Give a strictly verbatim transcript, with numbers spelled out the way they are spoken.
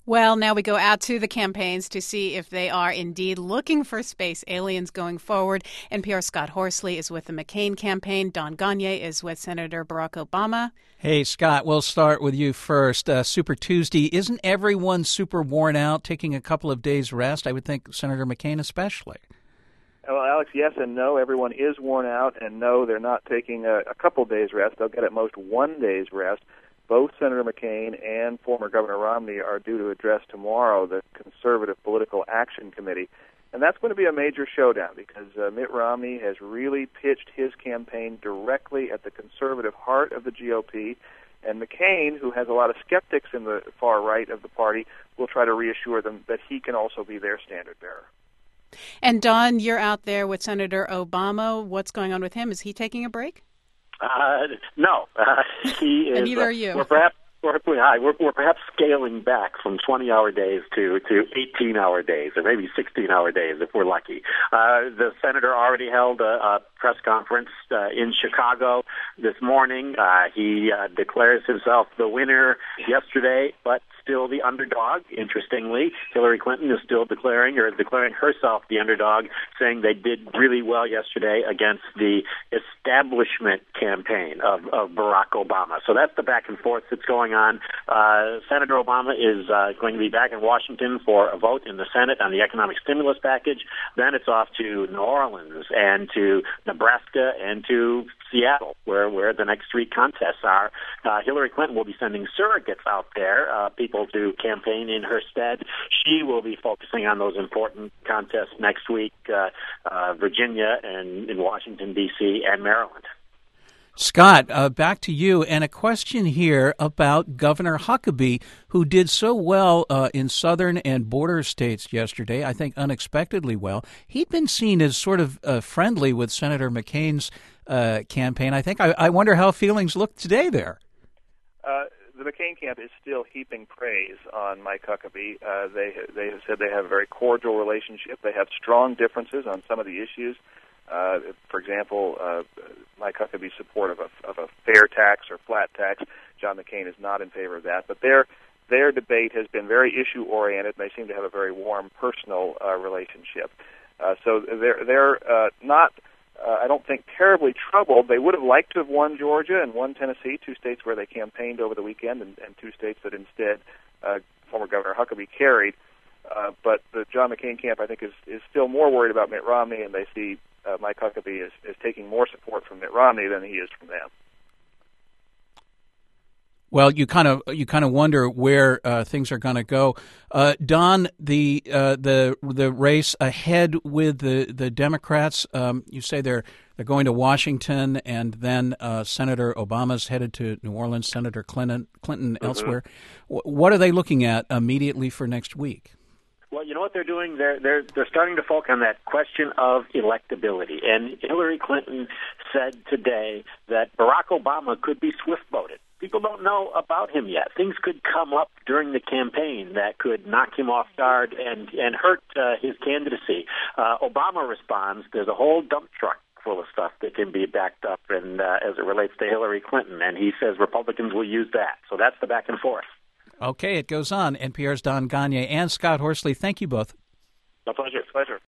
Well, now we go out to the campaigns to see if they are indeed looking for space aliens going forward. N P R's Scott Horsley is with the McCain campaign. Don Gonyea is with Senator Barack Obama. Hey, Scott, we'll start with you first. Uh, Super Tuesday, isn't everyone super worn out, taking a couple of days rest? I would think Senator McCain especially. Well, Alex, yes and no. Everyone is worn out, and no, they're not taking a, a couple days rest. They'll get at most one day's rest. Both Senator McCain and former Governor Romney are due to address tomorrow the Conservative Political Action Committee. And that's going to be a major showdown because uh, Mitt Romney has really pitched his campaign directly at the conservative heart of the G O P. And McCain, who has a lot of skeptics in the far right of the party, will try to reassure them that he can also be their standard bearer. And Don, you're out there with Senator Obama. What's going on with him? Is he taking a break? Uh, no, uh, he is. And neither are you. Uh, we're perhaps we're, we're, we're perhaps scaling back from twenty-hour days to to eighteen-hour days, or maybe sixteen-hour days if we're lucky. Uh, the senator already held a, a press conference uh, in Chicago this morning. Uh, he uh, declares himself the winner yesterday, but still the underdog. Interestingly, Hillary Clinton is still declaring or declaring herself the underdog, saying they did really well yesterday against the establishment campaign of, of Barack Obama. So that's the back and forth that's going on. Uh, Senator Obama is uh, going to be back in Washington for a vote in the Senate on the economic stimulus package. Then it's off to New Orleans and to Nebraska and to Seattle, where, where the next three contests are. Uh, Hillary Clinton will be sending surrogates out there, uh, people to campaign in her stead. She will be focusing on those important contests next week, uh, uh, Virginia and in Washington, D C, and Maryland. Scott, uh, back to you, and a question here about Governor Huckabee, who did so well uh, in southern and border states yesterday, I think unexpectedly well. He'd been seen as sort of uh, friendly with Senator McCain's uh, campaign. I think I, I wonder how feelings look today there. Uh, the McCain camp is still heaping praise on Mike Huckabee. Uh, they they have said they have a very cordial relationship. They have strong differences on some of the issues. Uh, for example, uh, Mike Huckabee's support of a, of a fair tax or flat tax. John McCain is not in favor of that. But their their debate has been very issue oriented. They seem to have a very warm personal uh, relationship. Uh, so they're they're uh, not. Uh, I don't think terribly troubled. They would have liked to have won Georgia and won Tennessee, two states where they campaigned over the weekend, and, and two states that instead uh, former Governor Huckabee carried. Uh, but the John McCain camp, I think, is, is still more worried about Mitt Romney, and they see uh, Mike Huckabee as, as taking more support from Mitt Romney than he is from them. Well, you kind of you kind of wonder where uh, things are going to go. Uh, Don, the uh, the the race ahead with the the Democrats. Um, you say they're they're going to Washington, and then uh, Senator Obama's headed to New Orleans. Senator Clinton Clinton mm-hmm. elsewhere. W- what are they looking at immediately for next week? Well, you know what they're doing? They're they're they're starting to focus on that question of electability. And Hillary Clinton said today that Barack Obama could be swift-voted. People don't know about him yet. Things could come up during the campaign that could knock him off guard and and hurt uh, his candidacy. Uh, Obama responds, there's a whole dump truck full of stuff that can be backed up and uh, as it relates to Hillary Clinton, and he says Republicans will use that. So that's the back and forth. Okay, it goes on. N P R's Don Gonyea and Scott Horsley, thank you both. My pleasure. Pleasure.